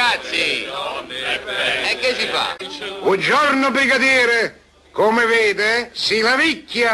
ragazzi! E che si fa? Buongiorno brigadiere! Come vede, si lavicchia!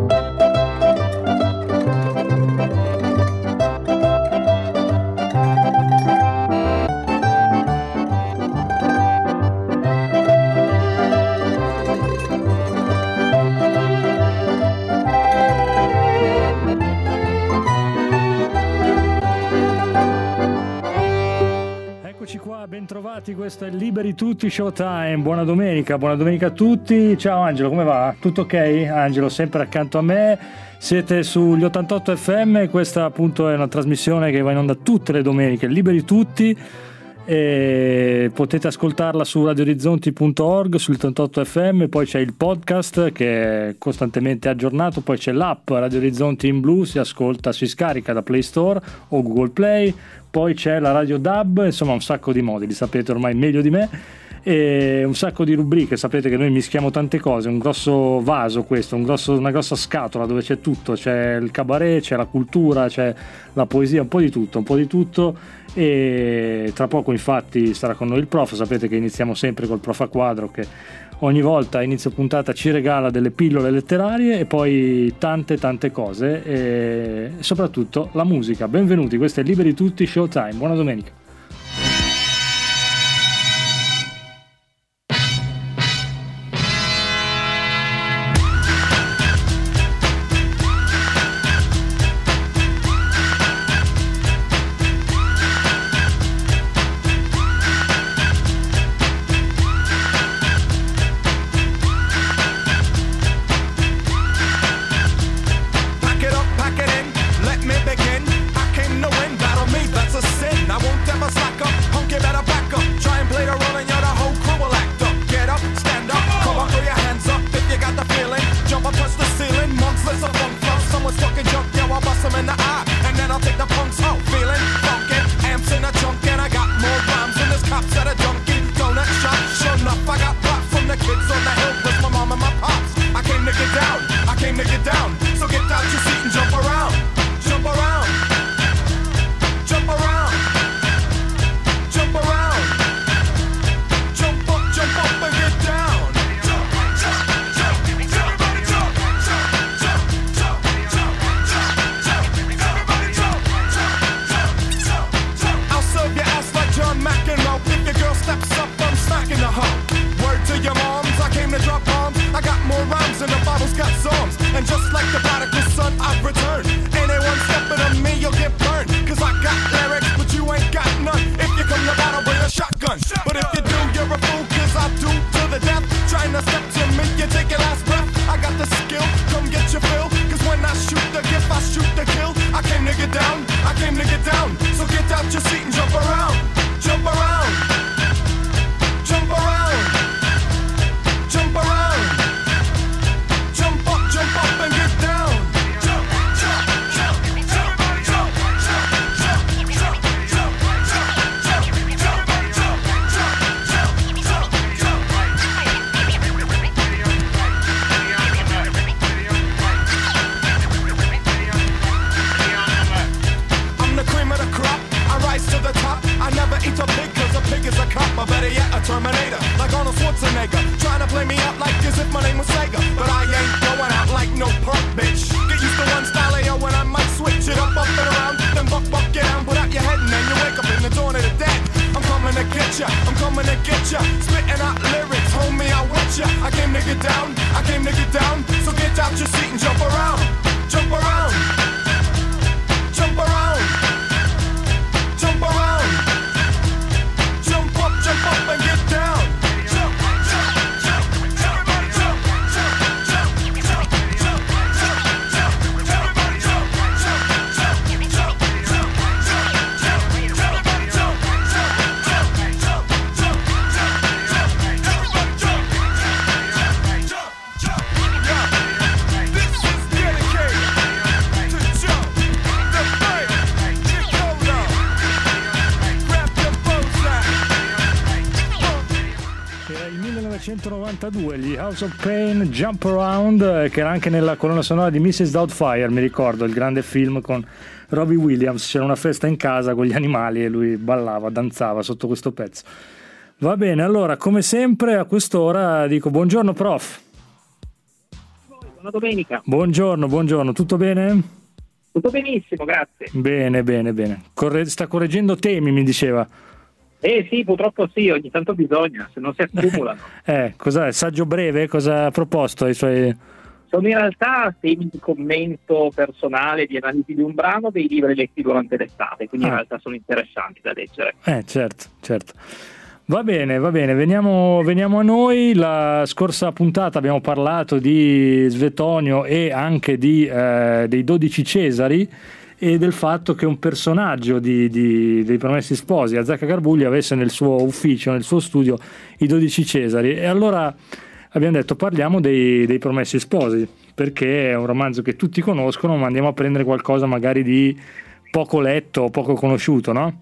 Bentrovati, questo è Liberi Tutti Showtime. Buona domenica a tutti. Ciao Angelo, come va? Tutto ok? Angelo sempre accanto a me. Siete sugli 88 FM, questa appunto è una trasmissione che va in onda tutte le domeniche, Liberi Tutti, e potete ascoltarla su radioorizzonti.org, sul 88 FM, poi c'è il podcast che è costantemente aggiornato, poi c'è l'app Radio Orizzonti in blu, si ascolta, si scarica da Play Store o Google Play, poi c'è la Radio DAB, insomma un sacco di modi, li sapete ormai meglio di me, e un sacco di rubriche, sapete che noi mischiamo tante cose, un grosso vaso questo, una grossa scatola dove c'è tutto, c'è il cabaret, c'è la cultura, c'è la poesia, un po' di tutto, e tra poco infatti sarà con noi il prof, sapete che iniziamo sempre col prof a quadro che ogni volta a inizio puntata ci regala delle pillole letterarie e poi tante cose e soprattutto la musica. Benvenuti, questo è Liberi Tutti Showtime, buona domenica. Era il 1992, gli House of Pain, Jump Around, che era anche nella colonna sonora di Mrs. Doubtfire, mi ricordo, il grande film con Robbie Williams, c'era una festa in casa con gli animali e lui ballava, danzava sotto questo pezzo. Va bene, allora come sempre a quest'ora dico buongiorno prof. Buona domenica. Buongiorno, tutto bene? Tutto benissimo, grazie. Bene. Sta correggendo temi, mi diceva. Sì, purtroppo sì, ogni tanto bisogna, se non si accumulano. Cos'è? Saggio breve? Cosa ha proposto ai suoi... Sono in realtà temi di commento personale, di analisi di un brano dei libri letti durante l'estate, quindi in realtà sono interessanti da leggere. Certo. Va bene, veniamo a noi. La scorsa puntata abbiamo parlato di Svetonio e anche dei 12 Cesari e del fatto che un personaggio dei Promessi Sposi, Azzecca Garbugli, avesse nel suo ufficio, nel suo studio, i 12 Cesari. E allora abbiamo detto parliamo dei Promessi Sposi, perché è un romanzo che tutti conoscono, ma andiamo a prendere qualcosa magari di poco letto, poco conosciuto, no?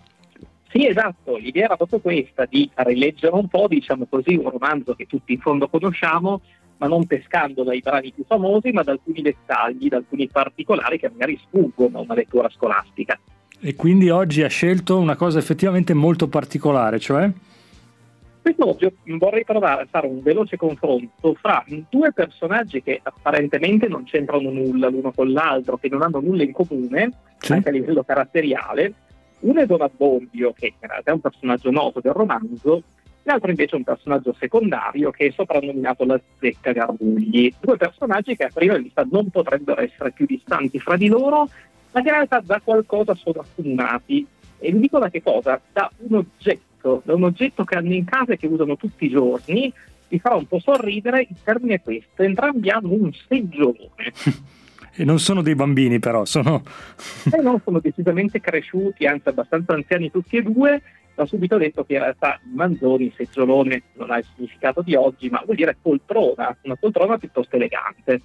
Sì, esatto, l'idea era proprio questa, di rileggere un po', diciamo così, un romanzo che tutti in fondo conosciamo, ma non pescando dai brani più famosi, ma da alcuni dettagli, da alcuni particolari che magari sfuggono a una lettura scolastica. E quindi oggi ha scelto una cosa effettivamente molto particolare, cioè? Quest'oggi vorrei provare a fare un veloce confronto fra due personaggi che apparentemente non c'entrano nulla l'uno con l'altro, che non hanno nulla in comune, sì, anche a livello caratteriale. Uno è Don Abbondio, che in realtà è un personaggio noto del romanzo, l'altro invece è un personaggio secondario che è soprannominato la Zecca Garbugli. Due personaggi che a prima vista non potrebbero essere più distanti fra di loro, ma che in realtà da qualcosa sono accomunati. E vi dico da che cosa? Da un oggetto che hanno in casa e che usano tutti i giorni. Vi farà un po' sorridere, il termine è questo: entrambi hanno un seggiolone. E non sono dei bambini, però sono sono decisamente cresciuti, anzi abbastanza anziani tutti e due. Ho subito detto che in realtà Manzoni, seggiolone, non ha il significato di oggi, ma vuol dire poltrona, una poltrona piuttosto elegante.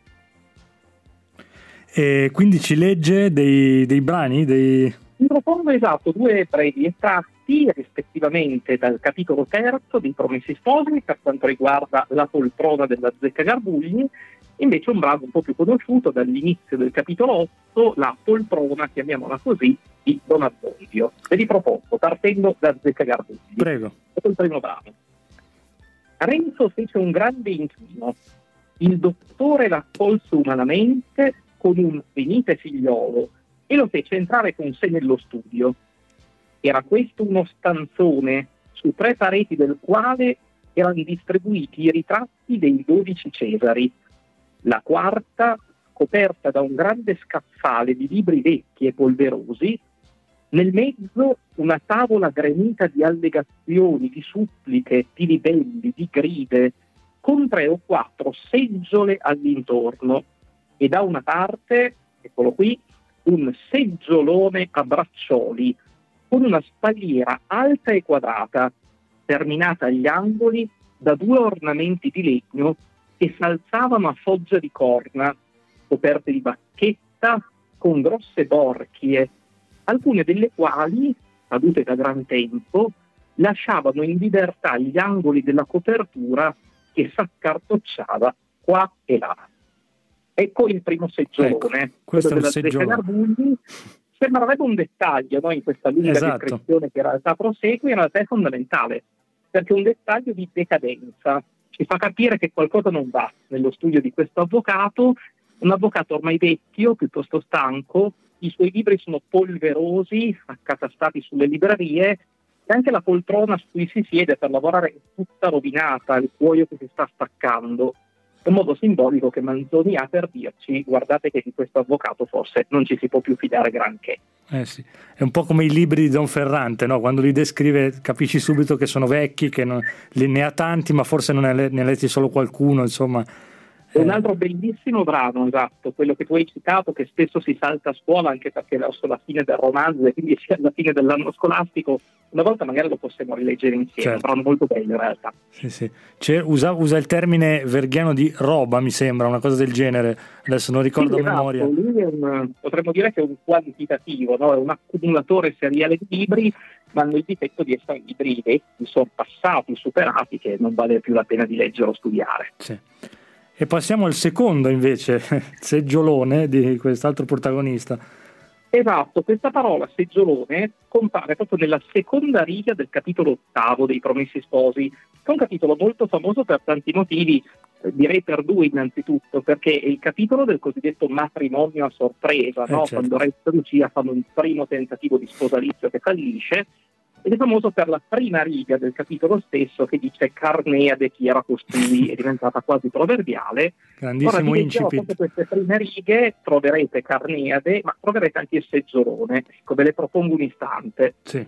E quindi ci legge dei brani? Vi propongo due brevi estratti, rispettivamente dal capitolo 3 dei Promessi Sposi, per quanto riguarda la poltrona della Zecca Garbugli, invece un brano un po' più conosciuto dall'inizio del capitolo 8, la poltrona, chiamiamola così, di Don Abbondio. Ve li propongo, partendo da Zecca Garbugli. Prego. Ecco il primo brano. Renzo fece un grande inchino. Il dottore l'accolse umanamente con un venite figliolo e lo fece entrare con sé nello studio. Era questo uno stanzone su 3 pareti del quale erano distribuiti i ritratti dei 12 Cesari. La quarta, coperta da un grande scaffale di libri vecchi e polverosi, nel mezzo una tavola gremita di allegazioni, di suppliche, di libelli, di gride, con 3 o 4 seggiole all'intorno, e da una parte, eccolo qui, un seggiolone a braccioli, con una spalliera alta e quadrata, terminata agli angoli da 2 ornamenti di legno che s'alzavano a foggia di corna, coperte di bacchetta, con grosse borchie, alcune delle quali, cadute da gran tempo, lasciavano in libertà gli angoli della copertura che s'accartocciava qua e là. Ecco il primo seggiolone, questo quello è un della Zecca seggiolone. Garbugli. Sembrerebbe un dettaglio, no? In questa lunga descrizione che in realtà prosegue, in realtà è fondamentale, perché è un dettaglio di decadenza. Ci fa capire che qualcosa non va nello studio di questo avvocato, un avvocato ormai vecchio, piuttosto stanco, i suoi libri sono polverosi, accatastati sulle librerie, e anche la poltrona su cui si siede per lavorare è tutta rovinata, il cuoio che si sta staccando. È un modo simbolico che Manzoni ha per dirci: guardate che di questo avvocato forse non ci si può più fidare granché. Sì. È un po' come i libri di Don Ferrante, no? Quando li descrive capisci subito che sono vecchi, che ne ha tanti, ma forse ne ha letti solo qualcuno, insomma. È un altro bellissimo brano, esatto, quello che tu hai citato, che spesso si salta a scuola anche perché verso la fine del romanzo e quindi sia alla fine dell'anno scolastico, una volta magari lo possiamo rileggere insieme. Certo. Un brano molto bello in realtà. Sì. Usa il termine verghiano di roba, mi sembra, una cosa del genere, adesso non ricordo a memoria. Lui è potremmo dire che è un quantitativo, no? È un accumulatore seriale di libri, ma hanno il difetto di essere libri vecchi, sorpassati, superati, che non vale più la pena di leggere o studiare. Sì. E passiamo al secondo invece seggiolone di quest'altro protagonista. Esatto, questa parola seggiolone compare proprio nella seconda riga del capitolo 8 dei Promessi Sposi, che è un capitolo molto famoso per tanti motivi, direi per due innanzitutto, perché è il capitolo del cosiddetto matrimonio a sorpresa, no? Certo. Quando Renzo e Lucia fanno un primo tentativo di sposalizio che fallisce, ed è famoso per la prima riga del capitolo stesso che dice Carneade chi era costui, è diventata quasi proverbiale. Grandissimo Ora, incipit. queste prime righe troverete Carneade, ma troverete anche il seggiolone. Ecco, ve le propongo un istante. Sì.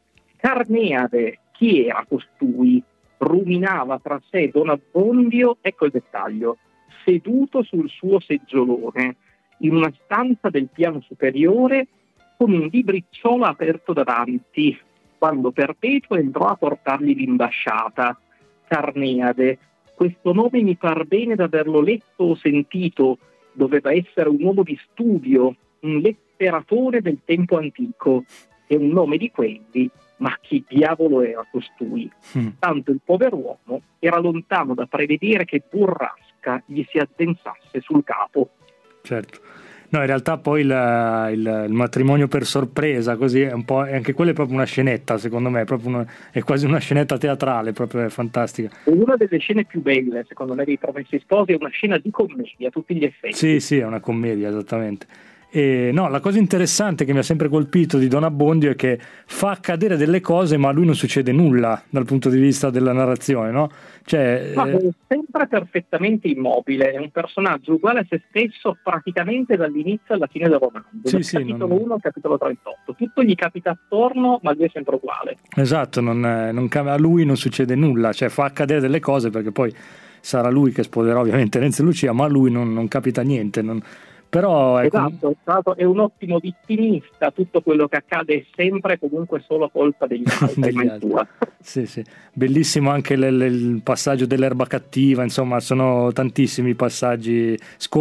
Carneade, chi era costui? Ruminava tra sé Don Abbondio, ecco il dettaglio, seduto sul suo seggiolone, in una stanza del piano superiore, con un libricciolo aperto davanti, quando Perpetuo entrò a portargli l'imbasciata. Carneade, questo nome mi par bene d'averlo letto o sentito, doveva essere un uomo di studio, un letteratore del tempo antico, e un nome di quelli, ma chi diavolo era costui? Tanto il pover'uomo era lontano da prevedere che burrasca gli si addensasse sul capo. Certo. No, in realtà poi il matrimonio per sorpresa, così è un po', anche quella è proprio una scenetta, secondo me, è quasi una scenetta teatrale, proprio è fantastica. È una delle scene più belle, secondo me, dei Promessi Sposi, è una scena di commedia a tutti gli effetti. Sì, è una commedia, esattamente. E no, la cosa interessante che mi ha sempre colpito di Don Abbondio è che fa accadere delle cose, ma a lui non succede nulla dal punto di vista della narrazione, no? Cioè, Ma è sempre perfettamente immobile, è un personaggio uguale a se stesso praticamente dall'inizio alla fine del romanzo, dal capitolo 1 al capitolo 38. Tutto gli capita attorno, ma lui è sempre uguale. Esatto, a lui non succede nulla, cioè fa accadere delle cose perché poi sarà lui che sposerà ovviamente Renzo e Lucia, ma a lui non capita niente. Però esatto, è un ottimo vittimista, tutto quello che accade è sempre comunque solo colpa degli altri. Sì. Bellissimo anche il passaggio dell'erba cattiva, insomma sono tantissimi i passaggi.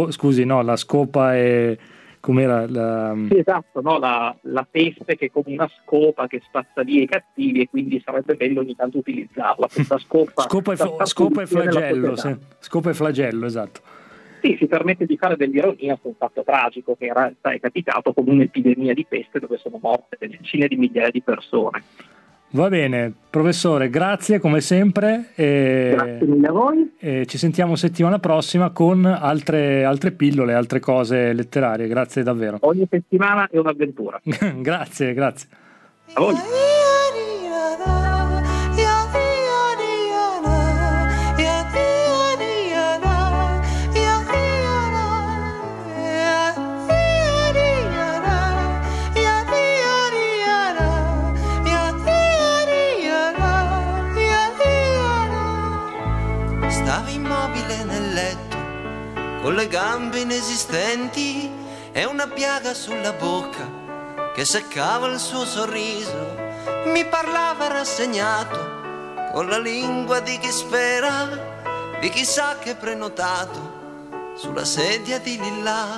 La scopa e com'era Sì, esatto, no? La peste che è come una scopa che spazza via i cattivi, e quindi sarebbe bello ogni tanto utilizzarla, questa scopa e flagello, sì. Scopa e flagello, esatto. Sì, si permette di fare dell'ironia su un fatto tragico che in realtà è capitato come un'epidemia di peste dove sono morte decine di migliaia di persone. Va bene, professore, grazie come sempre. Grazie mille a voi. Ci sentiamo settimana prossima con altre pillole, altre cose letterarie. Grazie davvero. Ogni settimana è un'avventura. Grazie. A voi. Con le gambe inesistenti e una piaga sulla bocca che seccava il suo sorriso. Mi parlava rassegnato con la lingua di chi spera, di chi sa che è prenotato sulla sedia di lilla.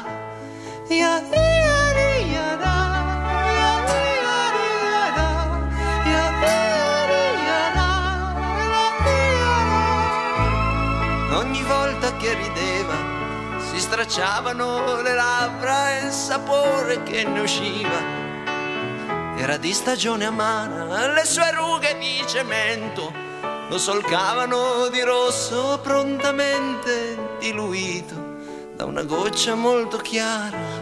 Ogni volta che rideva si stracciavano le labbra e il sapore che ne usciva era di stagione amara. Le sue rughe di cemento lo solcavano di rosso, prontamente diluito da una goccia molto chiara.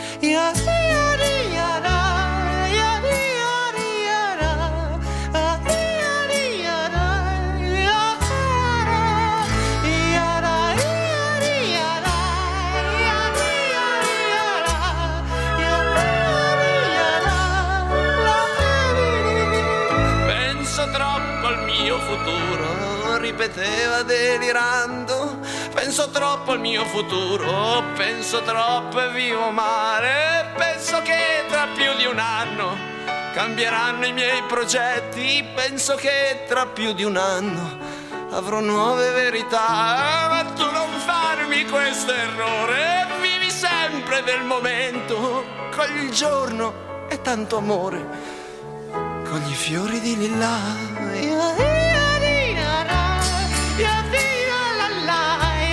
Ripeteva delirando, penso troppo al mio futuro, penso troppo e vivo male, penso che tra più di un anno cambieranno i miei progetti, penso che tra più di un anno avrò nuove verità, ma tu non farmi questo errore, vivi sempre del momento, cogli il giorno e tanto amore, cogli i fiori di lilla.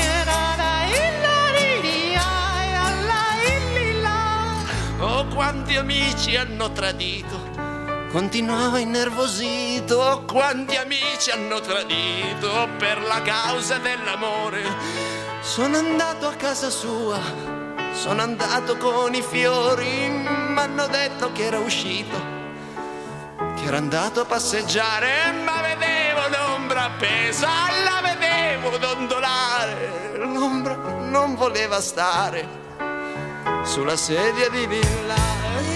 Oh, quanti amici hanno tradito. Continuava innervosito, quanti amici hanno tradito per la causa dell'amore. Sono andato a casa sua, sono andato con i fiori, m'hanno detto che era uscito, che era andato a passeggiare, ma vedevo l'ombra appesa, la vedevo dondolare, l'ombra non voleva stare sulla sedia di villa.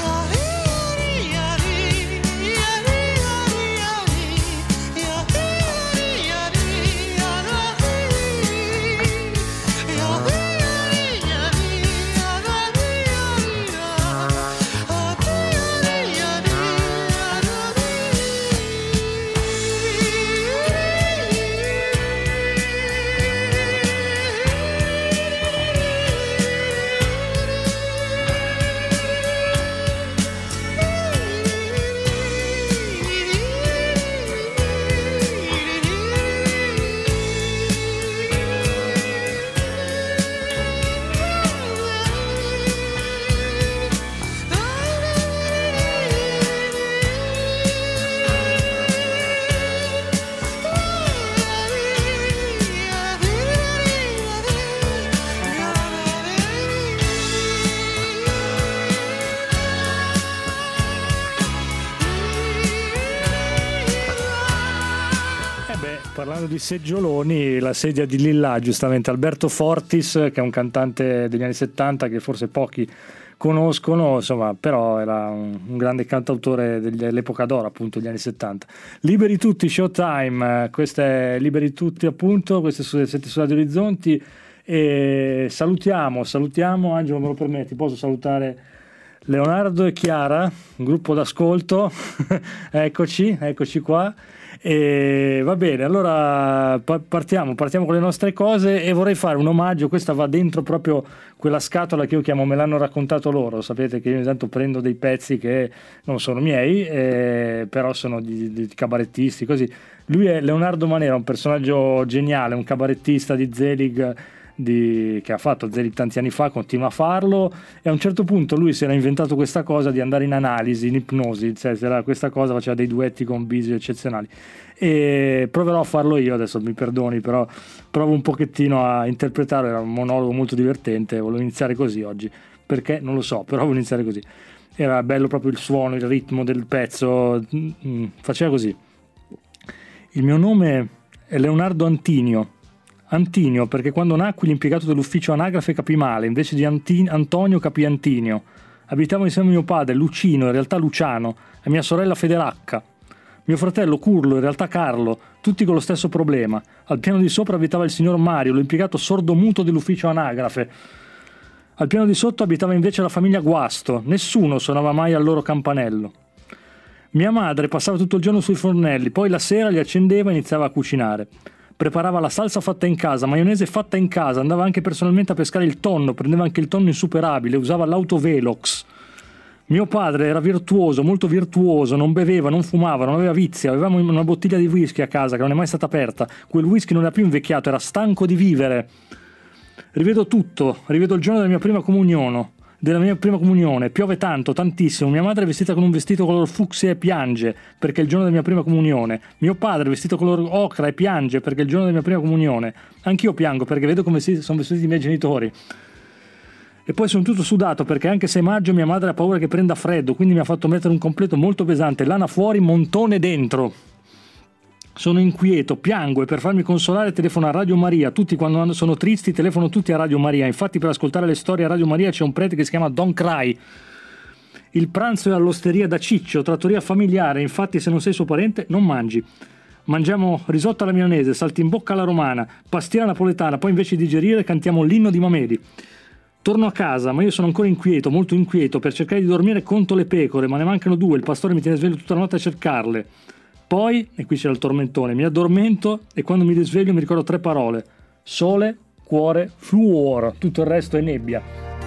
Parlando di seggioloni, la sedia di Lillà, giustamente Alberto Fortis, che è un cantante degli anni 70 che forse pochi conoscono, insomma, però era un grande cantautore dell'epoca d'oro, appunto, degli anni 70. Liberi tutti, Showtime, questa è Liberi tutti, appunto, queste siete su Radio Orizzonti, e salutiamo, Angelo, me lo permetti, posso salutare Leonardo e Chiara, un gruppo d'ascolto, eccoci qua. E va bene, allora partiamo con le nostre cose, e vorrei fare un omaggio. Questa va dentro proprio quella scatola che io chiamo me l'hanno raccontato loro. Sapete che io ogni tanto prendo dei pezzi che non sono miei, però sono di cabarettisti, così. Lui è Leonardo Manera, un personaggio geniale, un cabarettista di Zelig, che ha fatto Zelig tanti anni fa, continua a farlo, e a un certo punto lui si era inventato questa cosa di andare in analisi, in ipnosi, cioè era questa cosa, faceva dei duetti con Bisio eccezionali, e proverò a farlo io adesso, mi perdoni, però provo un pochettino a interpretare. Era un monologo molto divertente, volevo iniziare così oggi, perché non lo so, però volevo iniziare così, era bello proprio il suono, il ritmo del pezzo, faceva così: il mio nome è Leonardo Antinio, perché quando nacqui l'impiegato dell'ufficio anagrafe capì male, invece di Antonio capì Antinio. Abitavo insieme a mio padre, Lucino, in realtà Luciano, e mia sorella Federacca. Mio fratello Curlo, in realtà Carlo, tutti con lo stesso problema. Al piano di sopra abitava il signor Mario, l'impiegato sordomuto dell'ufficio anagrafe. Al piano di sotto abitava invece la famiglia Guasto, nessuno suonava mai al loro campanello. Mia madre passava tutto il giorno sui fornelli, poi la sera li accendeva e iniziava a cucinare. Preparava la salsa fatta in casa, maionese fatta in casa, andava anche personalmente a pescare il tonno, prendeva anche il tonno insuperabile, usava l'autovelox. Mio padre era virtuoso, molto virtuoso, non beveva, non fumava, non aveva vizi, avevamo una bottiglia di whisky a casa che non è mai stata aperta, quel whisky non era più invecchiato, era stanco di vivere. Rivedo tutto, rivedo il giorno della mia prima comunione, piove tanto, tantissimo, mia madre è vestita con un vestito color fucsia e piange perché è il giorno della mia prima comunione, mio padre è vestito color ocra e piange perché è il giorno della mia prima comunione, anch'io piango perché vedo come sono vestiti i miei genitori, e poi sono tutto sudato perché anche se è maggio mia madre ha paura che prenda freddo, quindi mi ha fatto mettere un completo molto pesante, lana fuori, montone dentro. Sono inquieto, piango, e per farmi consolare telefono a Radio Maria. Tutti quando sono tristi telefono tutti a Radio Maria. Infatti per ascoltare le storie a Radio Maria c'è un prete che si chiama Don't Cry. Il pranzo è all'osteria da Ciccio, trattoria familiare, infatti se non sei suo parente non mangi. Mangiamo risotto alla milanese, saltimbocca alla romana, pastiera napoletana, poi invece di digerire cantiamo l'inno di Mameli. Torno a casa, ma io sono ancora inquieto, molto inquieto, per cercare di dormire conto le pecore, ma ne mancano 2, il pastore mi tiene sveglio tutta la notte a cercarle. Poi, e qui c'era il tormentone, mi addormento e quando mi risveglio mi ricordo 3 parole: sole, cuore, fluor, tutto il resto è nebbia.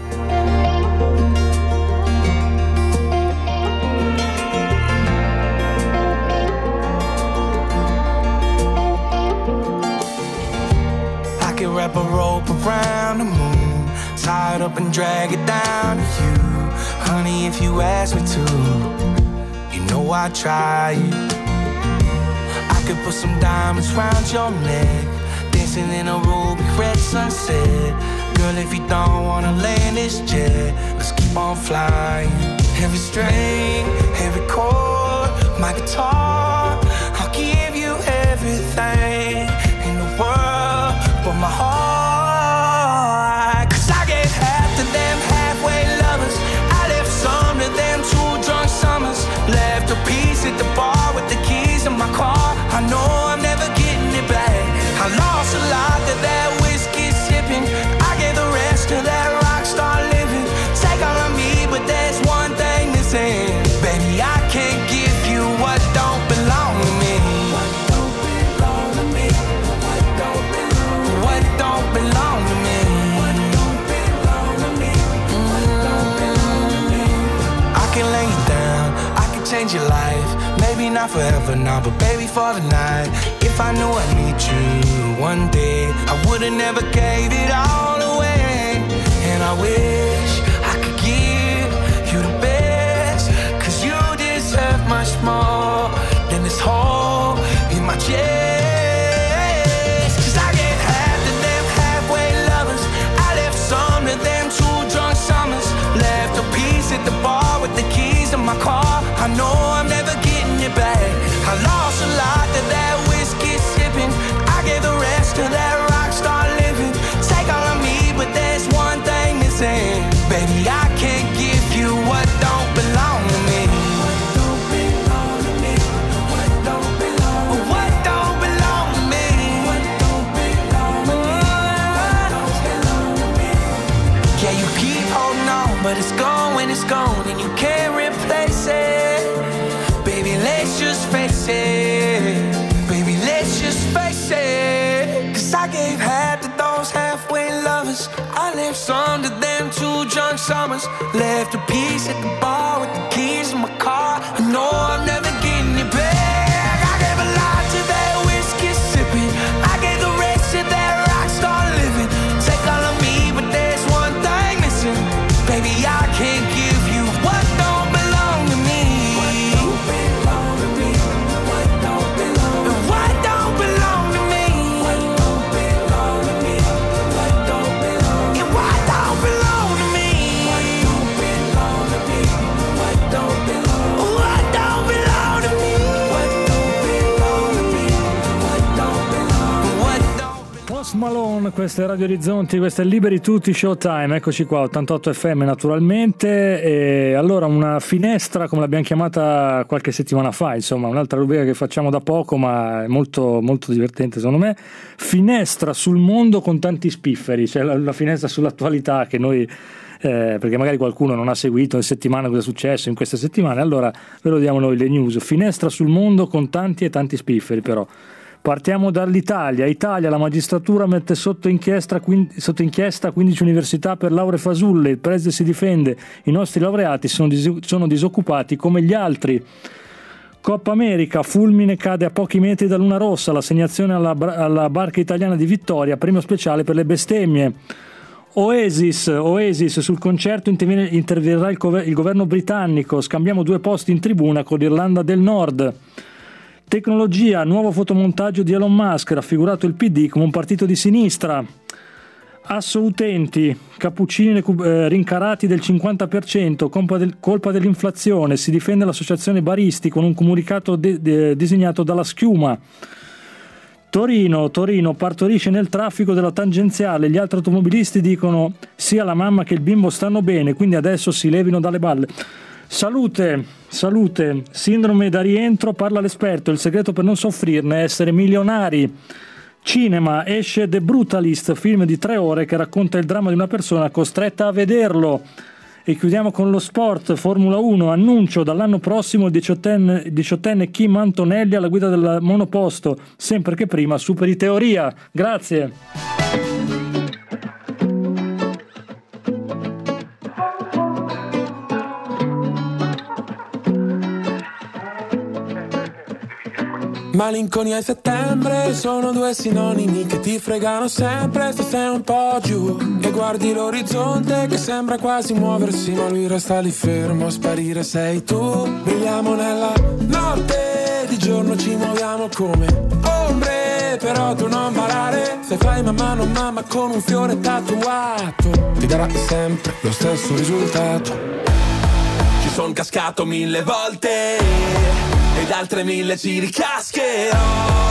I could wrap a rope around the moon, tie it up and drag it down to you. Honey, if you ask me to, you know I try. I could put some diamonds round your neck, dancing in a ruby red sunset. Girl, if you don't wanna land this jet, let's keep on flying. Every string, every chord, my guitar, I'll give you everything in the world but my heart. Cause I gave half to them halfway lovers, I left some to them 2 drunk summers. Left a piece at the bar with the keys in my car. I know I'm never getting it back. I lost a lot to that whiskey sipping, I gave the rest to that rock star living. Take all of me, but there's one thing missing. Baby, I can't give you what don't belong to me. What don't belong to me? What don't belong to me? What don't belong to me? What don't belong to me? What don't belong to me? I can lay you down, I can change your life. Maybe not forever now, but baby for the night. If I knew I'd meet you one day, I would've never gave it all away. And I wish I could give you the best, cause you deserve much more than this hole in my chest. Cause I gave half to them halfway lovers, I left some to them 2 drunk summers. Left a piece at the bar with the keys in my car. I know I'm never getting it back. I lost a lot to that whiskey sipping, I gave the rest to that rock star living. Take all of me, but there's one thing missing. Baby, I can't give you what don't belong to me. What don't belong to me? What don't belong to me? What don't belong to me? What don't belong to me? What don't belong to me? Yeah, you keep holding on, but it's gone when it's gone, and you can't replace it. Baby, let's just face it. Baby, let's just face it. Cause I gave half to those halfway lovers, I left some to them 2 drunk summers. Left a piece at the bar with the keys in my car. I know I'm never getting it back. I gave a lot to that whiskey sipping, I gave the rest to that rock star living. Take all of me, but there's one thing missing. Baby, I can't give you what don't belong to me. What don't belong to me? What don't belong to me? What don't belong to me? What don't belong to me? What don't belong to me? What don't belong to me? What don't belong to me? What don't belong? What don't belong to me? What don't belong to me? What don't belong? What don't. Post Malone, questo è Radio Orizzonti, questo è Liberi Tutti Showtime, eccoci qua, 88 FM naturalmente. E allora una finestra, come l'abbiamo chiamata qualche settimana fa, insomma un'altra rubrica che facciamo da poco ma è molto, molto divertente secondo me. Finestra sul mondo con tanti spifferi, cioè la finestra sull'attualità che noi perché magari qualcuno non ha seguito in settimana cosa è successo in queste settimane, allora ve lo diamo noi le news. Finestra sul mondo con tanti e tanti spifferi. Però partiamo dall'Italia. Italia, la magistratura mette sotto inchiesta 15 università per lauree fasulle, il preside si difende, i nostri laureati sono disoccupati come gli altri. Coppa America, fulmine cade a pochi metri da Luna Rossa, l'assegnazione alla barca italiana di Vittoria, premio speciale per le bestemmie. Oasis, sul concerto interverrà il governo britannico, scambiamo 2 posti in tribuna con l'Irlanda del Nord. Tecnologia, nuovo fotomontaggio di Elon Musk, raffigurato il PD come un partito di sinistra. Asso utenti, cappuccini rincarati del 50%, colpa dell'inflazione, si difende l'associazione baristi con un comunicato disegnato dalla schiuma. Torino partorisce nel traffico della tangenziale, gli altri automobilisti dicono sia la mamma che il bimbo stanno bene, quindi adesso si levino dalle balle. Salute, sindrome da rientro, parla l'esperto, il segreto per non soffrirne è essere milionari. Cinema, esce The Brutalist, film di 3 ore che racconta il dramma di una persona costretta a vederlo. E chiudiamo con lo sport, Formula 1, annuncio dall'anno prossimo il 18enne Kim Antonelli alla guida del monoposto, sempre che prima superi teoria. Grazie. Malinconia e settembre sono due sinonimi che ti fregano sempre se sei un po' giù e guardi l'orizzonte che sembra quasi muoversi, ma lui resta lì fermo, a sparire sei tu. Brilliamo nella notte, di giorno ci muoviamo come ombre, però tu non ballare, se fai mamma non mamma con un fiore tatuato, ti darà sempre lo stesso risultato. Ci son cascato 1000 volte ed altre 1000 ci ricascherò.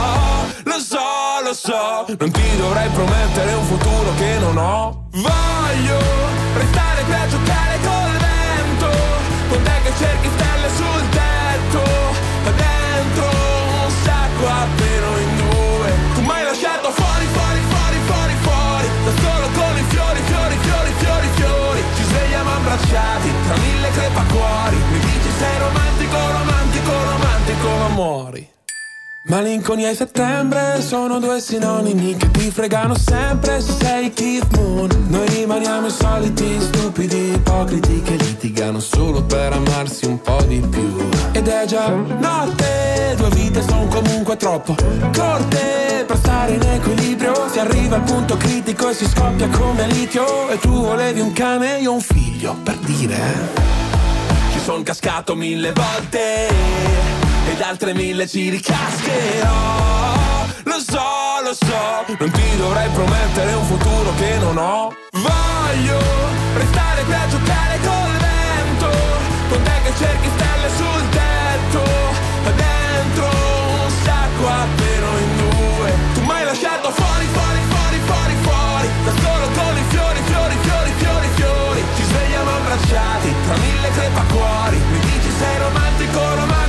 Lo so, non ti dovrei promettere un futuro che non ho. Voglio restare qui a giocare col vento, con te che cerchi stelle sul tetto, dentro un sacco appena in due. Tu m'hai lasciato fuori, da solo con i fiori. Ci svegliamo abbracciati tra 1000 crepacuori. Mi dici sei romantico, ma muori. Malinconia e settembre sono due sinonimi che ti fregano sempre se sei Keith Moon. Noi rimaniamo i soliti stupidi ipocriti che litigano solo per amarsi un po' di più. Ed è già notte, 2 vite son comunque troppo corte per stare in equilibrio. Si arriva al punto critico e si scoppia come a litio. E tu volevi un cane, io un figlio, per dire. Ci son cascato 1000 volte ed altre 1000 ci ricascherò. Lo so, non ti dovrei promettere un futuro che non ho. Voglio restare qui a giocare col vento, con te che cerchi stelle sul tetto, dentro un sacco appena in due. Tu m'hai lasciato fuori, da solo con i fiori. Ci svegliamo abbracciati tra 1000 crepacuori. Mi dici sei romantico,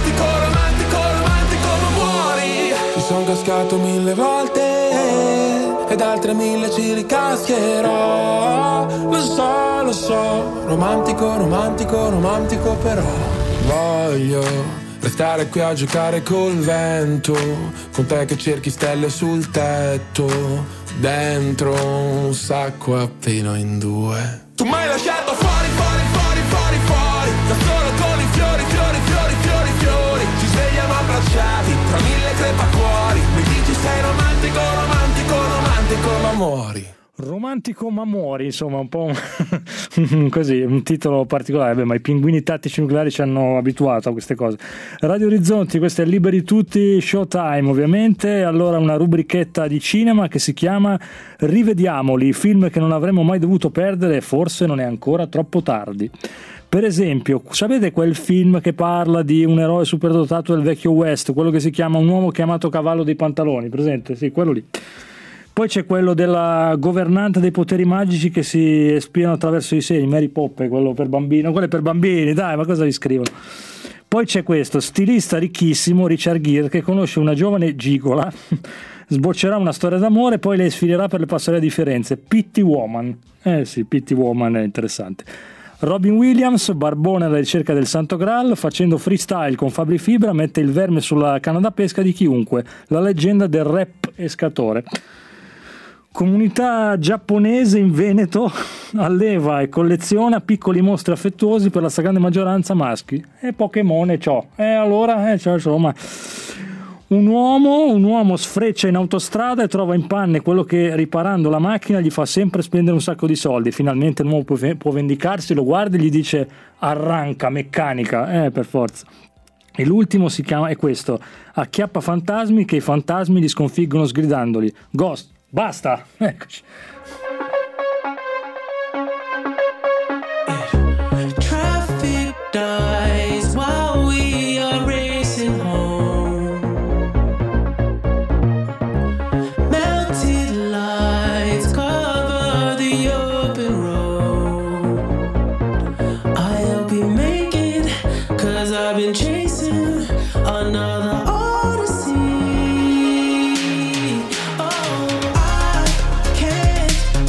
ma muori. Ci son cascato 1000 volte ed altre 1000 ci ricascherò. Lo so, romantico però. Voglio restare qui a giocare col vento, con te che cerchi stelle sul tetto, dentro un sacco appena in due. Tu m'hai lasciato fuori, da solo con i fiori. Ci svegliamo abbracciati tra 1000 crepacuori. Mi dici sei romantico, ma muori. Romantico ma muori, insomma, un po' così, un titolo particolare. Beh, ma i pinguini tattici nucleari ci hanno abituato a queste cose. Radio Orizzonti, questo è Liberi Tutti, Showtime ovviamente. Allora una rubrichetta di cinema che si chiama Rivediamoli, film che non avremmo mai dovuto perdere, forse non è ancora troppo tardi. Per esempio, sapete quel film che parla di un eroe superdotato del vecchio West, quello che si chiama Un uomo chiamato Cavallo dei Pantaloni, presente? Sì, quello lì. Poi c'è quello della governante dei poteri magici che si espiano attraverso i seni, Mary Poppins, quello per bambini, quello è per bambini, dai, ma cosa vi scrivono? Poi c'è questo stilista ricchissimo, Richard Gere, che conosce una giovane gigola, sboccerà una storia d'amore, poi lei sfilerà per le passerelle di Firenze. Pretty Woman. Sì, Pretty Woman è interessante. Robin Williams, barbone alla ricerca del Santo Graal, facendo freestyle con Fabri Fibra, mette il verme sulla canna da pesca di chiunque. La leggenda del rap escatore. Comunità giapponese in Veneto alleva e colleziona piccoli mostri affettuosi per la stragrande maggioranza maschi. E Pokémon e ciò. Allora, insomma, un uomo sfreccia in autostrada e trova in panne quello che, riparando la macchina, gli fa sempre spendere un sacco di soldi. Finalmente l'uomo può vendicarsi, lo guarda e gli dice arranca, meccanica, per forza. E l'ultimo si chiama, è questo, acchiappa fantasmi che i fantasmi li sconfiggono sgridandoli. Ghost. Basta, eccoci. Traffic dies while we are racing home. Melted lights cover the open road. I'll be making, 'cause I've been chasing another odyssey. Oh, I can't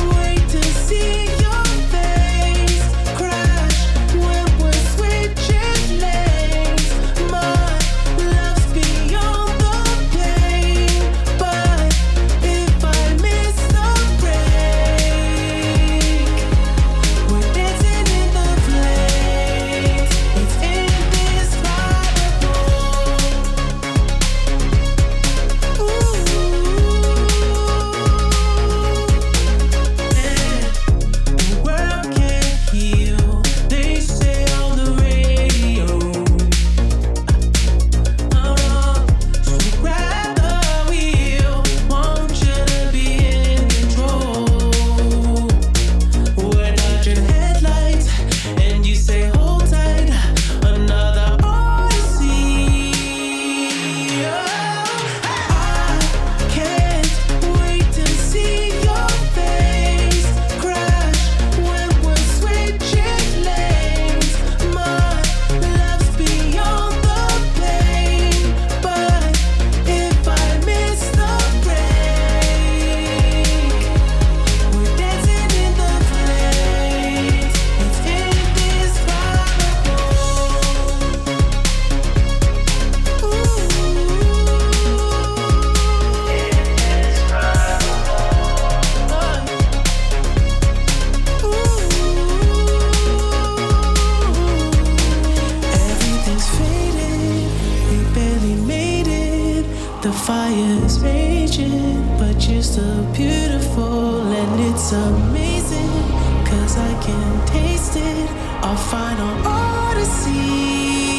fire's raging, but you're still beautiful, and it's amazing, 'cause I can taste it, our final odyssey.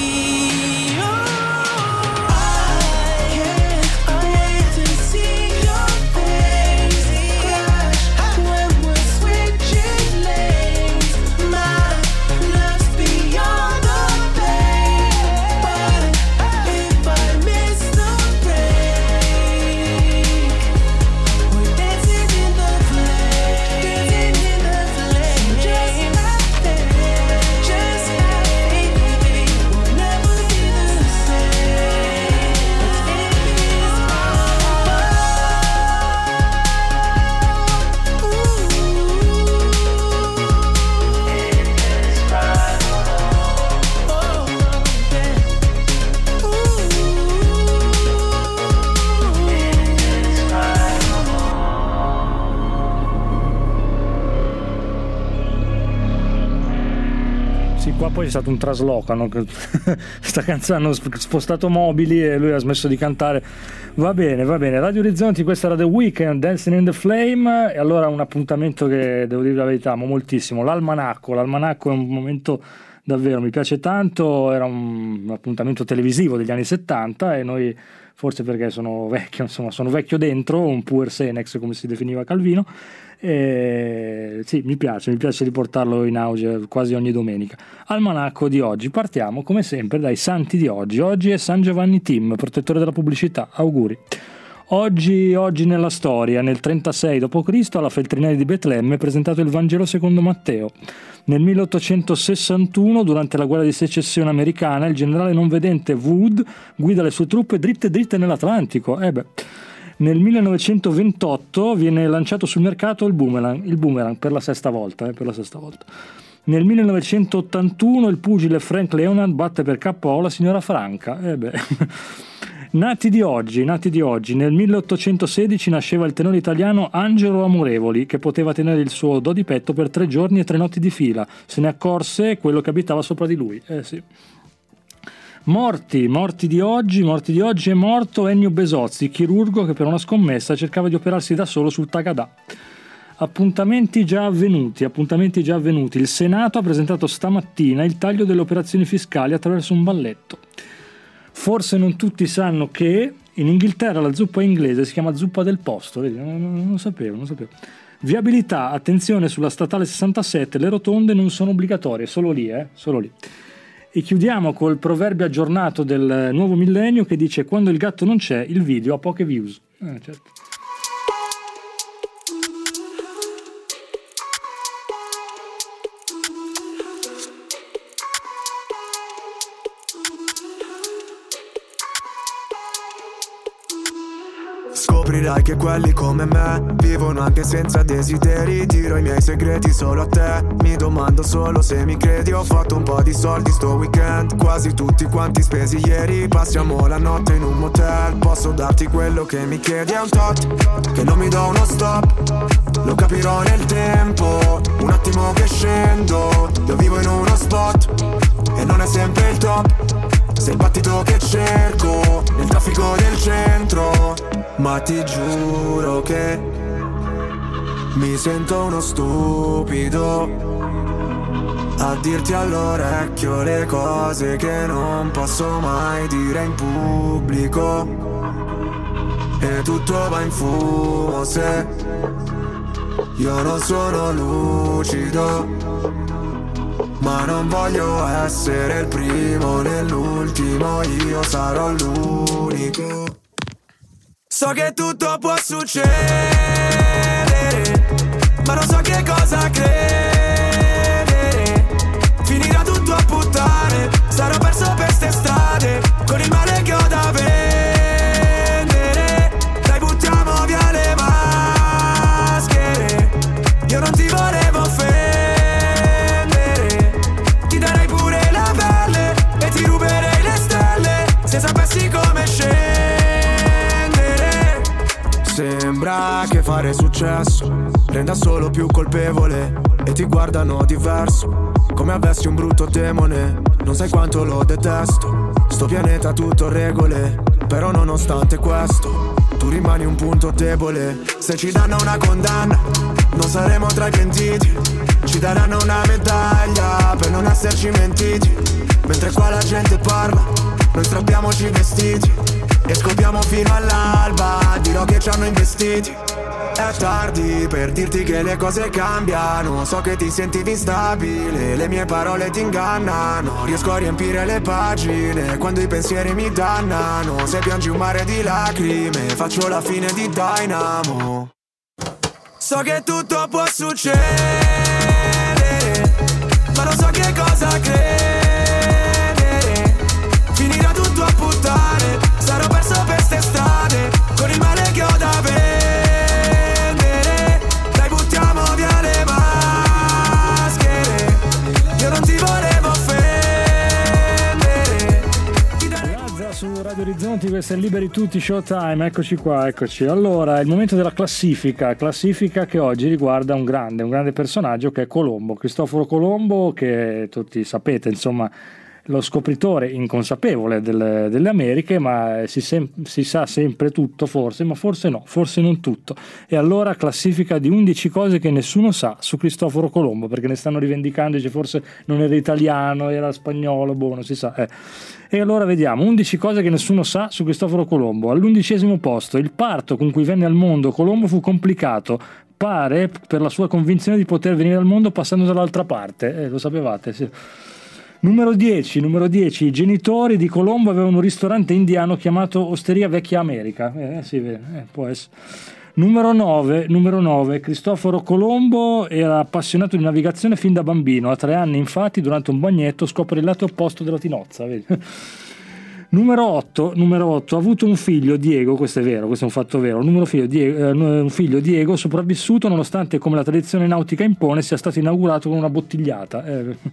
Qua poi c'è stato un trasloco, no? Sta canzone hanno spostato mobili e lui ha smesso di cantare. Va bene, Radio Orizzonti, questa era The Weeknd, Dancing in the Flame. E allora un appuntamento che devo dire la verità, amo moltissimo, l'almanacco è un momento davvero, mi piace tanto, era un appuntamento televisivo degli anni 70 e noi, forse perché sono vecchio, insomma sono vecchio dentro, un puer senex come si definiva Calvino, sì, mi piace riportarlo in auge quasi ogni domenica. Almanacco di oggi, partiamo come sempre dai santi di oggi. Oggi è San Giovanni Tim, protettore della pubblicità, auguri. Oggi nella storia, nel 36 d.C. alla Feltrinelli di Betlemme è presentato il Vangelo secondo Matteo. Nel 1861, durante la guerra di secessione americana, il generale non vedente Wood guida le sue truppe dritte nell'Atlantico. Nel 1928 viene lanciato sul mercato il boomerang per la sesta volta. Nel 1981 il pugile Frank Leonard batte per KO la signora Franca. Nati di oggi, nel 1816 nasceva il tenore italiano Angelo Amorevoli, che poteva tenere il suo do di petto per 3 giorni e 3 notti di fila. Se ne accorse quello che abitava sopra di lui. Sì. Morti di oggi è morto Ennio Besozzi, chirurgo che per una scommessa cercava di operarsi da solo sul Tagadà. Appuntamenti già avvenuti. Il Senato ha presentato stamattina il taglio delle operazioni fiscali attraverso un balletto. Forse non tutti sanno che in Inghilterra la zuppa inglese si chiama zuppa del posto, vedi? Non lo sapevo. Viabilità, attenzione sulla statale 67, le rotonde non sono obbligatorie, solo lì. E chiudiamo col proverbio aggiornato del nuovo millennio che dice: quando il gatto non c'è, il video ha poche views. Certo. Scoprirai che quelli come me vivono anche senza desideri. Tiro i miei segreti solo a te. Mi domando solo se mi credi. Ho fatto un po' di soldi sto weekend, quasi tutti quanti spesi ieri. Passiamo la notte in un motel. Posso darti quello che mi chiedi. È un tot che non mi do uno stop. Lo capirò nel tempo. Un attimo che scendo. Io vivo in uno spot e non è sempre il top. Sei il battito che cerco nel traffico del centro. Ma ti giuro che mi sento uno stupido a dirti all'orecchio le cose che non posso mai dire in pubblico. E tutto va in fumo se io non sono lucido. Ma non voglio essere il primo né l'ultimo, io sarò l'unico. So che tutto può succedere, ma non so che cosa credere. Finirà tutto a puttane, sarò perso per ste strade, con il male che ho da vendere. Dai, buttiamo via le maschere, io non ti volevo offendere. Ti darei pure la pelle e ti ruberei le stelle, se sapessi come scendere. Sembra che fare successo renda solo più colpevole e ti guardano diverso, come avessi un brutto demone. Non sai quanto lo detesto, sto pianeta tutto regole. Però nonostante questo tu rimani un punto debole. Se ci danno una condanna non saremo tra i pentiti. Ci daranno una medaglia per non esserci mentiti. Mentre qua la gente parla, noi strappiamoci i vestiti e scopriamo fino all'alba, dirò che ci hanno investiti. È tardi per dirti che le cose cambiano. So che ti sentivi instabile, le mie parole ti ingannano. Riesco a riempire le pagine quando i pensieri mi dannano. Se piangi un mare di lacrime, faccio la fine di Dynamo. So che tutto può succedere, ma non so che cosa credere. Finirà tutto a puttane, sarò perso per ste strade, con il male che ho da vendere. Dai, buttiamo via le maschere, io non ti volevo offendere. Grazia su Radio Orizzonti, questo è Liberi Tutti Showtime, eccoci qua, eccoci. Allora, è il momento della classifica che oggi riguarda un grande personaggio che è Colombo, Cristoforo Colombo, che tutti sapete, insomma, lo scopritore inconsapevole delle Americhe, ma si sa sempre tutto forse, ma forse no, forse non tutto. E allora classifica di 11 cose che nessuno sa su Cristoforo Colombo, perché ne stanno rivendicando, dice forse non era italiano, era spagnolo, boh, non si sa. E allora vediamo, 11 cose che nessuno sa su Cristoforo Colombo. All'11° posto, il parto con cui venne al mondo Colombo fu complicato, pare per la sua convinzione di poter venire al mondo passando dall'altra parte. Lo sapevate? Sì. Numero 10, i genitori di Colombo avevano un ristorante indiano chiamato Osteria Vecchia America. Può essere. Numero 9, Cristoforo Colombo era appassionato di navigazione fin da bambino. A 3 anni, infatti, durante un bagnetto scopre il lato opposto della tinozza. Vedi? Numero 8, ha avuto un figlio, Diego, questo è vero, questo è un fatto vero, un figlio Diego sopravvissuto nonostante, come la tradizione nautica impone, sia stato inaugurato con una bottigliata.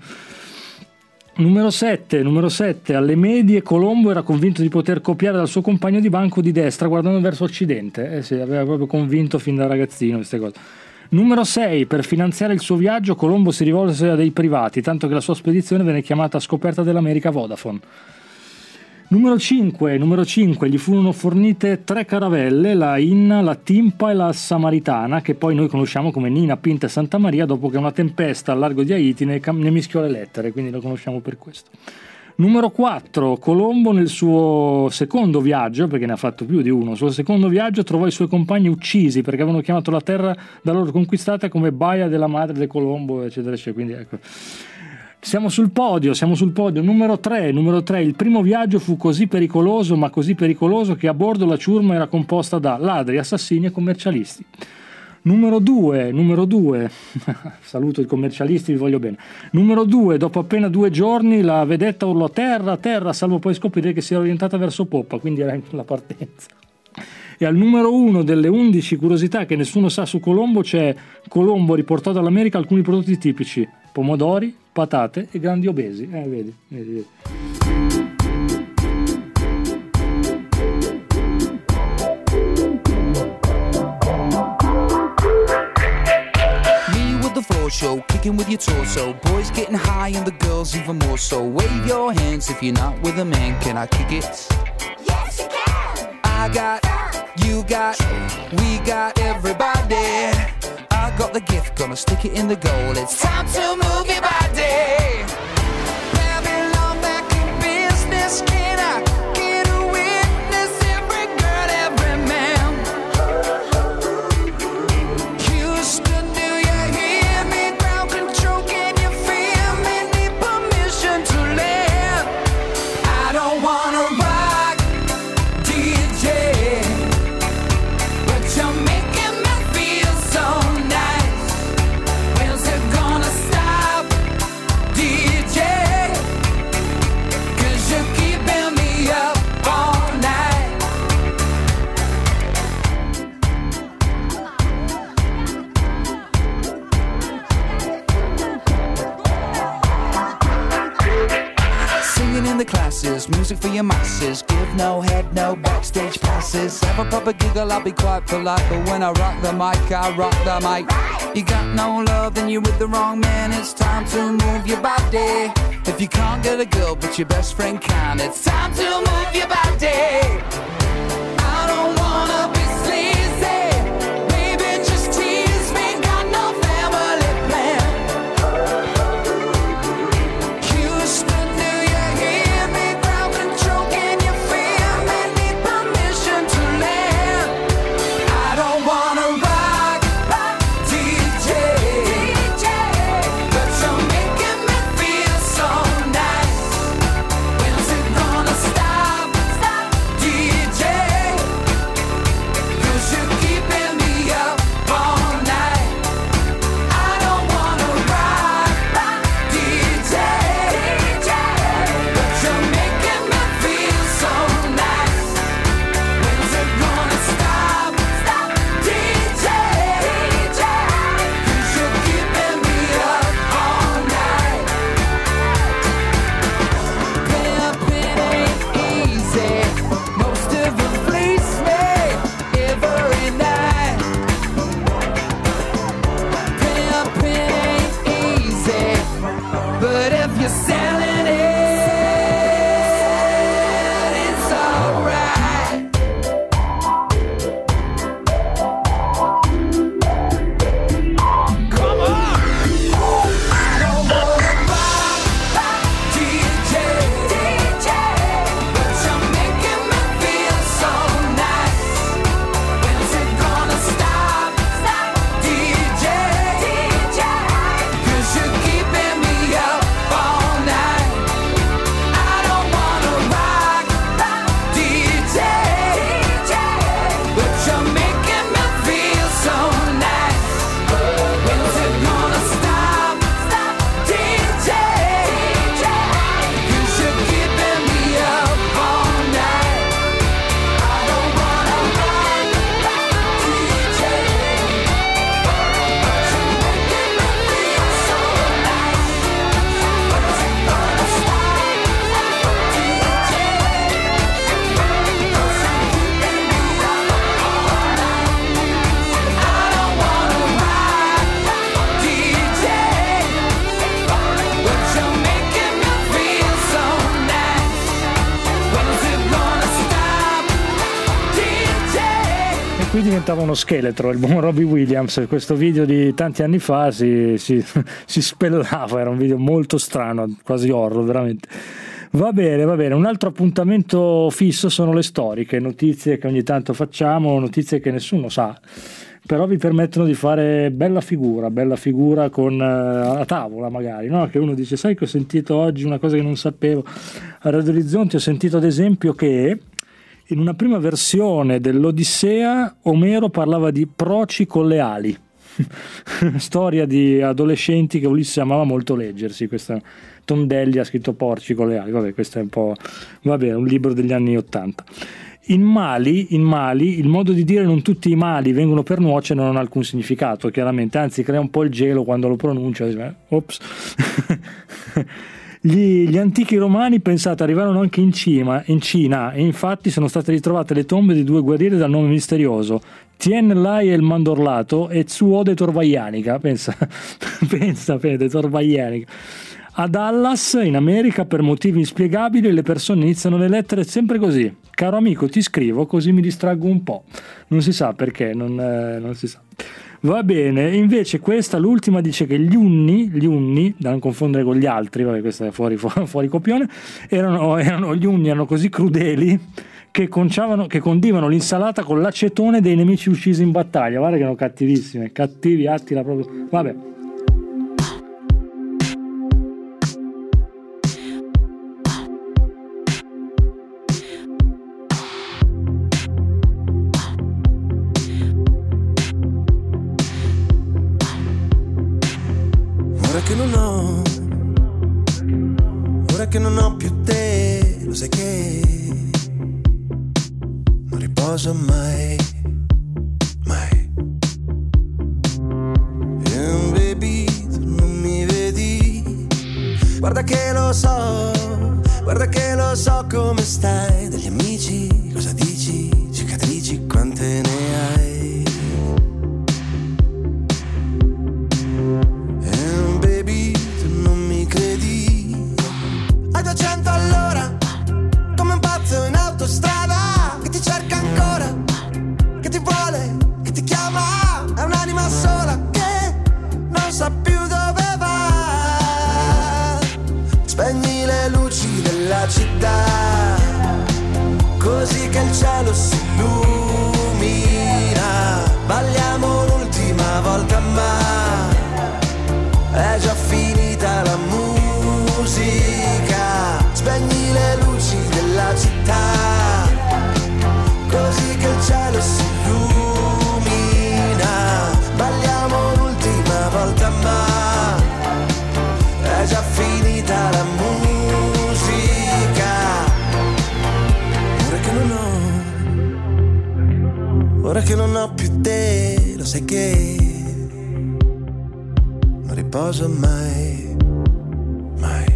Numero 7, alle medie Colombo era convinto di poter copiare dal suo compagno di banco di destra guardando verso occidente. Sì, aveva proprio convinto fin da ragazzino queste cose. Numero 6, per finanziare il suo viaggio Colombo si rivolse a dei privati, tanto che la sua spedizione venne chiamata Scoperta dell'America Vodafone. Numero 5, gli furono fornite 3 caravelle, la Inna, la Timpa e la Samaritana, che poi noi conosciamo come Nina, Pinta e Santa Maria, dopo che una tempesta al largo di Haiti ne mischiò le lettere, quindi lo conosciamo per questo. Numero 4, Colombo nel suo secondo viaggio, perché ne ha fatto più di uno, il suo secondo viaggio trovò i suoi compagni uccisi perché avevano chiamato la terra da loro conquistata come Baia della Madre de Colombo, eccetera, eccetera, quindi ecco. Siamo sul podio. Numero 3, il primo viaggio fu così pericoloso che a bordo la ciurma era composta da ladri, assassini e commercialisti. Numero 2, saluto i commercialisti, vi voglio bene. Numero 2, dopo appena 2 giorni la vedetta urlò terra, salvo poi scoprire che si era orientata verso poppa, quindi era la partenza. E al numero 1 delle 11 curiosità che nessuno sa su Colombo c'è: Colombo riportò dall'America alcuni prodotti tipici, pomodori, patate e grandi obesi. Vedi. The floor show, kicking with your torso. Boys getting high and the girls even more so. Wave your hands if you're not with a man. Can I kick it? Yes, you can. I got, you got, we got everybody. I got the gift, gonna stick it in the goal. It's time to move your body. Babylon back in business. Can I get a witness? Every girl, every man. Houston, do you hear me? Ground control, can you feel me? Need permission to land. I don't wanna rock, DJ, but you're making me feel so nice. When's it gonna stop, DJ? 'Cause you're keeping me up all night. Singing in the classes, music for your masses. Give with no head, no backstage passes. Have a proper giggle, I'll be quite polite, but when I rock the mic, I rock the mic. You got no love, then you're with the wrong man. It's time to move your body. If you can't get a girl, but your best friend can, it's time to move your body. I don't wanna be sleazy, baby, just tease me. Got no family plan. Houston, do you hear me? Crowd control, can you feel me? Need permission to land. I don't wanna rock, DJ, but you're making me feel so nice. When's it gonna stop, DJ? 'Cause you're keeping me up all night. I don't wanna rock, DJ, but you're making me feel so nice. When's it gonna stop, DJ? 'Cause you're keeping me up all night. Pimping ain't easy. Most of them fleece me every night. Pimping ain't easy, but if you're selling it, it's alright. Come on! I don't wanna rock, DJ, but you're making me feel so nice. When's it gonna stop, DJ? 'Cause you're keeping me up all night. I don't wanna rock, DJ, but you're making me feel so nice. When's it gonna stop, DJ? 'Cause you're keeping me up all night. I don't wanna rock, DJ, but you're making me feel so nice. When's it gonna stop, DJ? 'Cause you're keeping me up all night. I don't wanna rock, DJ, but you're making me feel so nice. When's it gonna stop, DJ? E qui diventava uno scheletro il buon Robbie Williams. Questo video di tanti anni fa si spellava, era un video molto strano, quasi horror veramente. Va bene, un altro appuntamento fisso sono le storiche, notizie che ogni tanto facciamo, notizie che nessuno sa, però vi permettono di fare bella figura con a tavola magari, no? Che uno dice, sai che ho sentito oggi una cosa che non sapevo a Radio Orizzonti, ho sentito ad esempio che in una prima versione dell'Odissea Omero parlava di proci con le ali. Storia di adolescenti che Ulisse amava molto leggersi. Questa Tondelli ha scritto porci con le ali. Vabbè, questo è un po', vabbè, un libro degli anni '80. In Mali il modo di dire non tutti i mali vengono per nuoce non ha alcun significato, chiaramente, anzi crea un po' il gelo quando lo pronuncia. Ops. Gli antichi romani, pensate, arrivarono anche in Cina e infatti sono state ritrovate le tombe di 2 guerrieri dal nome misterioso, Tien Lai el Mandorlato e Zuo de Torvaianica. Pensa de Torvaianica. A Dallas, in America, per motivi inspiegabili, le persone iniziano le lettere sempre così: caro amico, ti scrivo così mi distraggo un po'. Non si sa perché, non si sa. Va bene, invece questa, l'ultima, dice che gli unni, da non confondere con gli altri, vabbè, questa è fuori copione, gli unni erano così crudeli che condivano l'insalata con l'acetone dei nemici uccisi in battaglia. Guarda che erano cattivissime, cattivi, Attila proprio. Vabbè. Ora che non ho più te, lo sai che non riposo mai. Baby, tu non mi vedi, guarda che lo so, Guarda che lo so come stai, degli amici cosa dici, cicatrici quante ne hai. And baby, tu non mi credi, hai 200 all'ora, come un pazzo in autostrada, che ti cerca ancora, che ti vuole, che ti chiama, è un'anima sola che non sa più dove va. Spegni le luci della città, così che il cielo si illumina. Balliamo l'ultima volta ma è già finita la musica. Spegni le luci della città, così che il cielo si illumina. Balliamo l'ultima volta ma è già finita la musica. Ora che non ho più te, lo sai che non riposo mai, mai.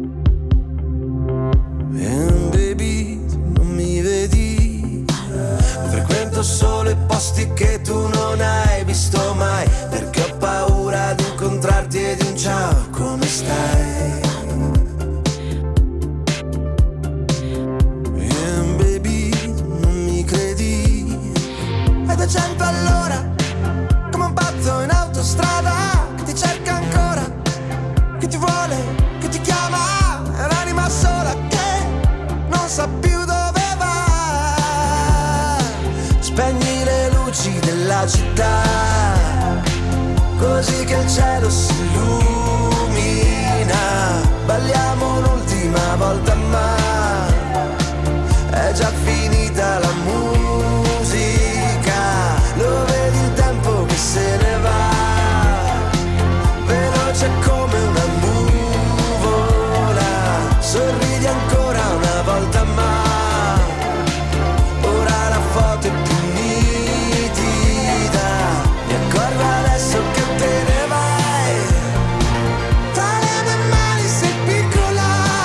And baby, tu non mi vedi, frequento solo i posti che tu non hai visto mai, perché ho paura di incontrarti e di un ciao, come stai? And baby, tu non mi credi, hai 200 all'ora, come un pazzo in autostrada, che ti cerca ancora, che ti vuole, che ti chiama, è un'anima sola che non sa più dove va. Spegni le luci della città, così che il cielo si illumina. Balliamo l'ultima volta ma è già finita la musica. Lo vedi il tempo che se ne va, veloce come una nuvola. Sorridi ancora una volta ma ora la foto è più nitida. Mi accorgo adesso che te ne vai, tra le mie mani sei piccola,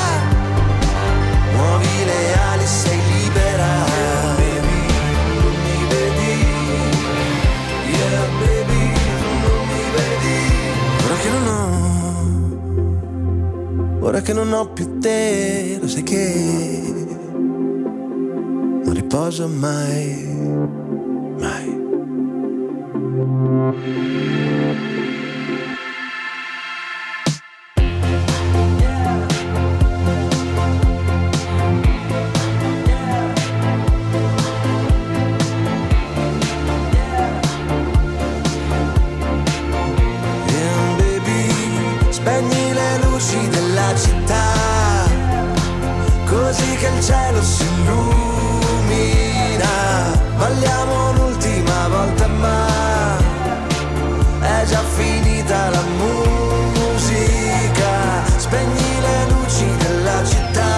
muovi le ali, sei libera. Baby, non mi vedi, yeah baby, non mi vedi. Ora che non ho più te, lo sai che non riposo mai, mai. And baby, spegni le luci della città, così che il cielo si illumina. Balliamo l'ultima volta ma è già finita la musica. Spegni le luci della città.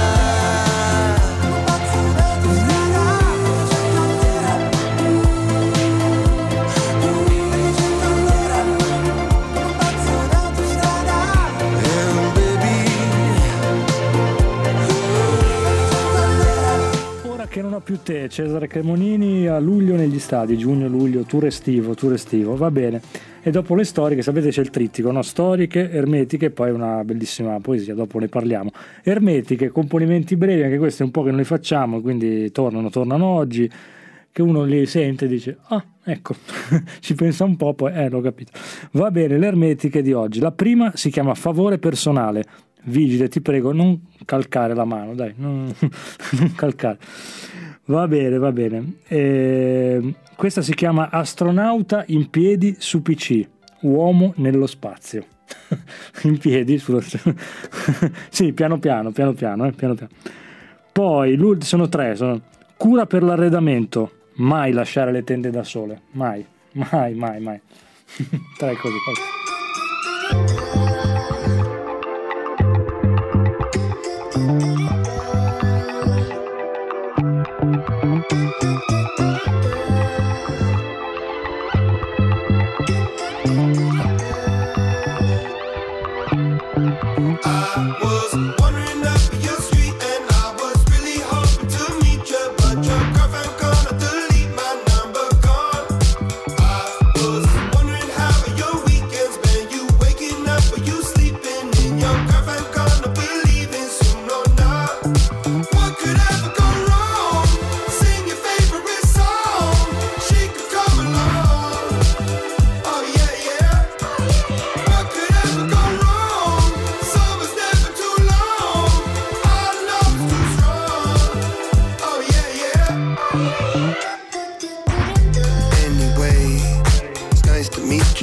Che non ho più te, Cesare Cremonini a luglio negli stadi, giugno-luglio, tour estivo, va bene. E dopo le storiche, sapete c'è il trittico, no? Storiche, ermetiche e poi una bellissima poesia, dopo ne parliamo. Ermetiche, componimenti brevi, anche questi è un po' che non li facciamo, quindi tornano oggi, che uno li sente e dice, ah, ecco, ci pensa un po', poi, l'ho capito. Va bene, le ermetiche di oggi. La prima si chiama Favore personale. Vigile, ti prego, non calcare la mano, dai, non calcare. Va bene. Questa si chiama Astronauta in piedi su PC, uomo nello spazio. In piedi, sì, piano piano. Poi, sono tre, cura per l'arredamento, mai lasciare le tende da sole, mai. Tre cose. I was wandering up your street.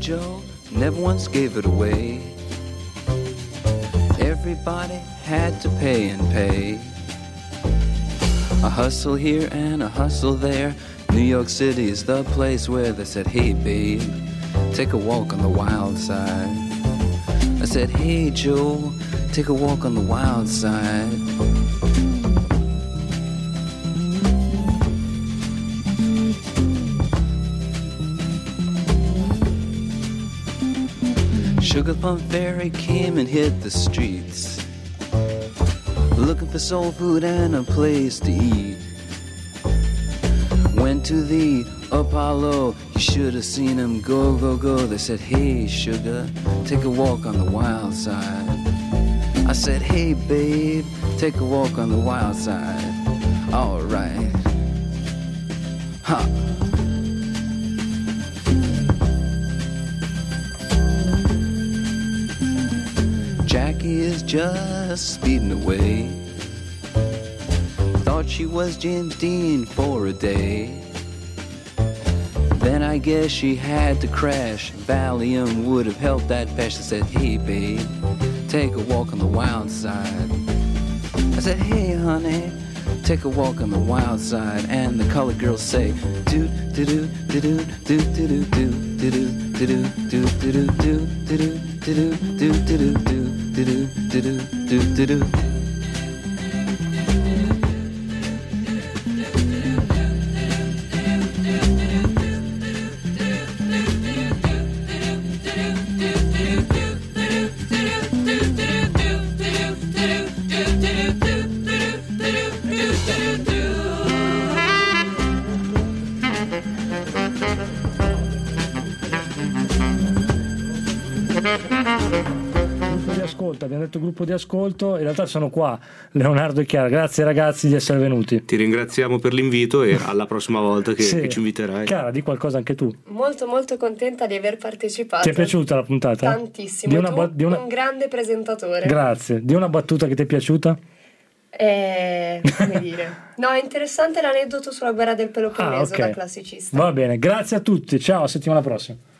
Joe never once gave it away. Everybody had to pay and pay. A hustle here and a hustle there. New York City is the place where they said, hey babe, take a walk on the wild side. I said, hey Joe, take a walk on the wild side. Sugar Plum Fairy came and hit the streets, looking for soul food and a place to eat. Went to the Apollo, you should have seen him go, go, go. They said, hey sugar, take a walk on the wild side. I said, hey babe, take a walk on the wild side. Alright. Ha. Jackie is just speeding away. Thought she was James Dean for a day. Then I guess she had to crash. Valium would have helped that patch. I said, hey babe, take a walk on the wild side. I said, hey honey, take a walk on the wild side. And the colored girls say, do do do do do do do do do do do do do do do do do do do. Abbiamo detto gruppo di ascolto, in realtà sono qua Leonardo e Chiara. Grazie ragazzi di essere venuti. Ti ringraziamo per l'invito e alla prossima volta che ci inviterai. Chiara, di qualcosa anche tu. Molto molto contenta di aver partecipato. Ti è piaciuta la puntata? Tantissimo. Un grande presentatore. Grazie. Di una battuta che ti è piaciuta? Come dire, no, è interessante l'aneddoto sulla guerra del Peloponneso, okay. Da classicista. Va bene, grazie a tutti, ciao, a settimana prossima.